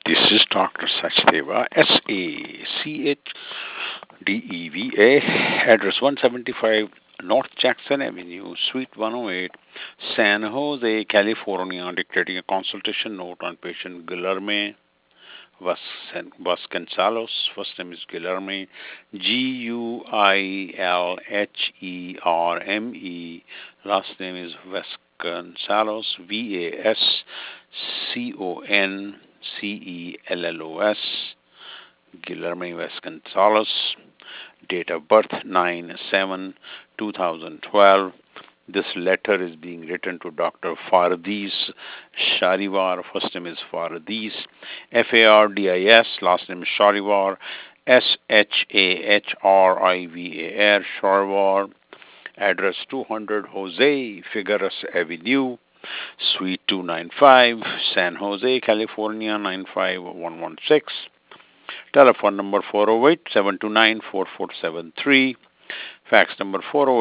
This is Dr. Sachdeva, SACHDEVA, address 175 North Jackson Avenue, Suite 108, San Jose, California, dictating a consultation note on patient Guillerme Vasconcelos. First name is Guillerme, Guilherme. Last name is Vasconcelos, Vasconcellos. Guillerme Vasconcelos. Date of birth 9/7/2012. This letter is being written to Dr. Fardis Sharivar. First name is Fardis, Fardis. Last name is Sharivar, Shahrivar. Sharivar. Address 200 Jose Figueres Avenue, Suite 295, San Jose, California 95116. Telephone number 408-729-4473. Fax number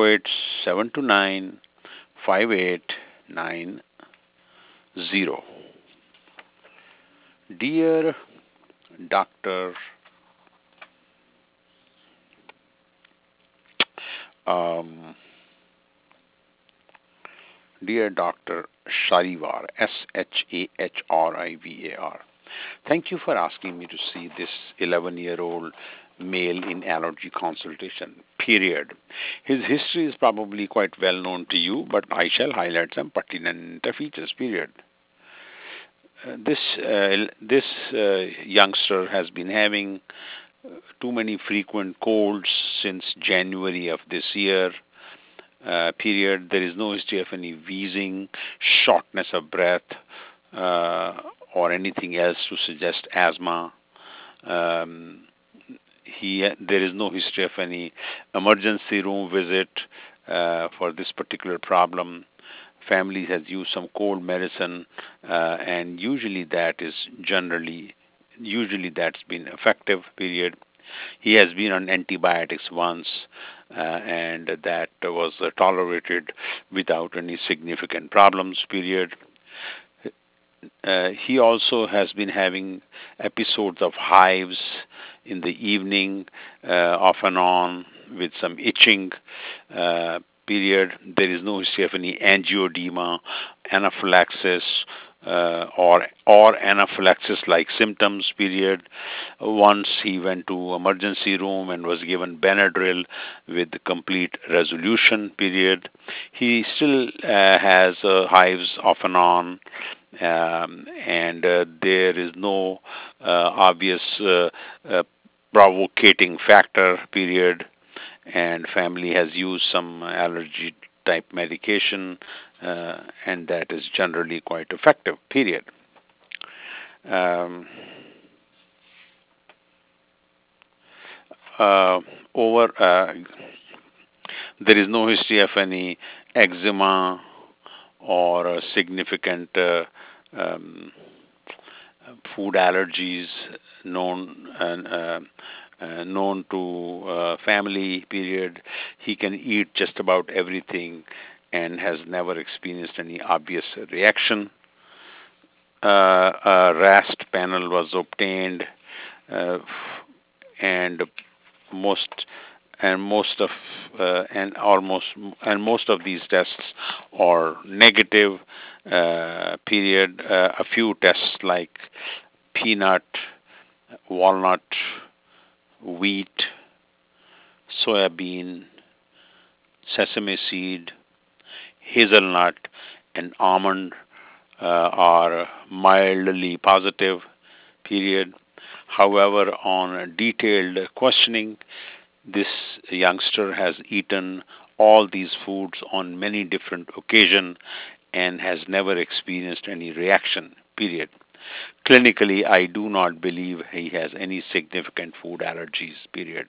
408-729-5890. Dear Dr. Um, Dear Dr. Sharivar, Shahrivar, thank you for asking me to see this 11-year-old male in allergy consultation. Period. His history is probably quite well known to you, but I shall highlight some pertinent features. Period. This youngster has been having too many frequent colds since January of this year. Period. There is no history of any wheezing, shortness of breath, uh, or anything else to suggest asthma. Um, there is no history of any emergency room visit for this particular problem. Family has used some cold medicine, and usually that's been effective. Period. He has been on antibiotics once, and that was tolerated without any significant problems. Period. He also has been having episodes of hives in the evening, off and on, with some itching. Period. There is no history of any angioedema, anaphylaxis, or anaphylaxis-like symptoms. Period. Once he went to emergency room and was given Benadryl with complete resolution. Period. He still has hives off and on, and there is no obvious uh, provocating factor. Period. And family has used some allergy type medication, and that is generally quite effective. Period. Um, uh, over There is no history of any eczema or significant um, food allergies known to family. Period. He can eat just about everything and has never experienced any obvious reaction. A RAST panel was obtained, uh, and most most of and almost and most of these tests are negative. Period. A few tests like peanut, walnut, wheat, soybean, sesame seed, hazelnut, and almond are mildly positive. Period. However, on detailed questioning, this youngster has eaten all these foods on many different occasions and has never experienced any reaction. Period. Clinically, I do not believe he has any significant food allergies. Period.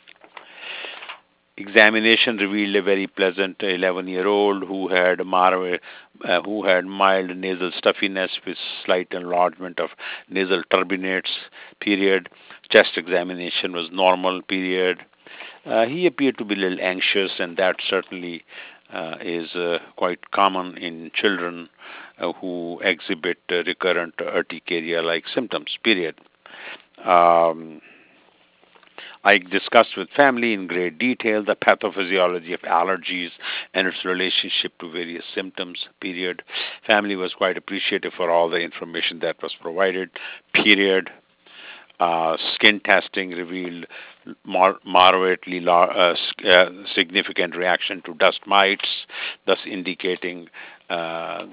Examination revealed a very pleasant 11-year-old who had mild nasal stuffiness with slight enlargement of nasal turbinates. Period. Chest examination was normal. Period. He appeared to be a little anxious, and that certainly is quite common in children. who exhibit recurrent urticaria-like symptoms, period. Um, I discussed with family in great detail the pathophysiology of allergies and its relationship to various symptoms, period. Family was quite appreciative for all the information that was provided, period. Skin testing revealed moderately significant reaction to dust mites, thus indicating uh,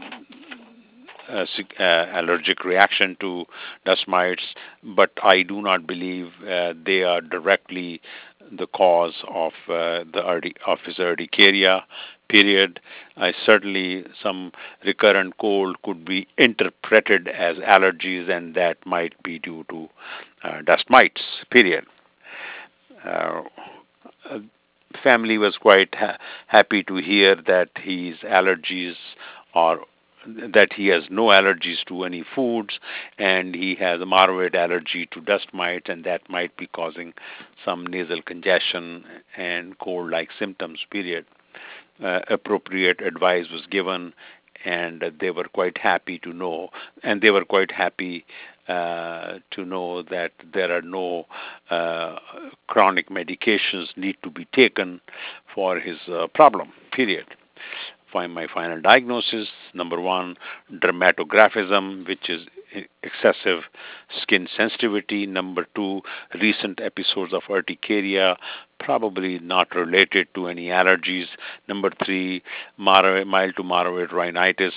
allergic reaction to dust mites, but I do not believe they are directly the cause of of his urticaria. Period. Certainly, some recurrent cold could be interpreted as allergies, and that might be due to dust mites. Period. Uh, uh, Family was quite happy to hear that his allergies are that he has no allergies to any foods and he has a moderate allergy to dust mites and that might be causing some nasal congestion and cold like symptoms, period. Appropriate advice was given and they were quite happy to know and they were quite happy to know that there are no uh, chronic medications need to be taken for his problem, period. Find my final diagnosis. Number one, dermatographism, which is excessive skin sensitivity. Number two, recent episodes of urticaria, probably not related to any allergies. Number three, mild to moderate rhinitis,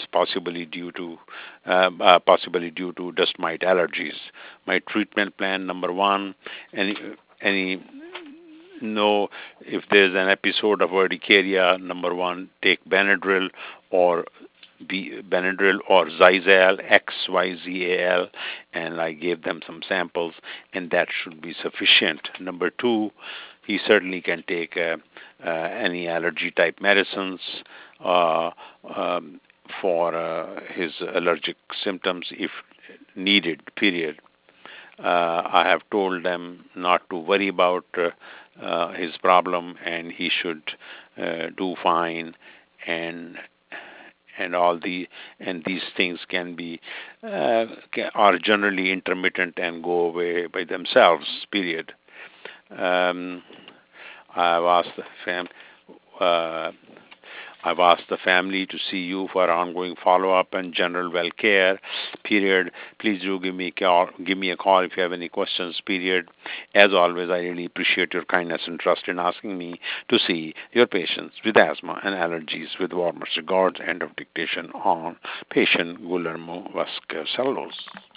possibly due to dust mite allergies. My treatment plan: number one, any know if there's an episode of urticaria. Number one, take Benadryl or Benadryl or Xyzal, XYZAL, and I gave them some samples, and that should be sufficient. Number two, he certainly can take any allergy type medicines uh, um, for his allergic symptoms if needed, period. I have told them not to worry about his problem, and he should do fine, and all these things can be are generally intermittent and go away by themselves. Period. Um, I've asked the fam. Uh, I've asked the family to see you for ongoing follow-up and general well care. Period. Please do give me a call if you have any questions. Period. As always, I really appreciate your kindness and trust in asking me to see your patients with asthma and allergies. With warmest regards. End of dictation on patient Guillermo Vasconcelos.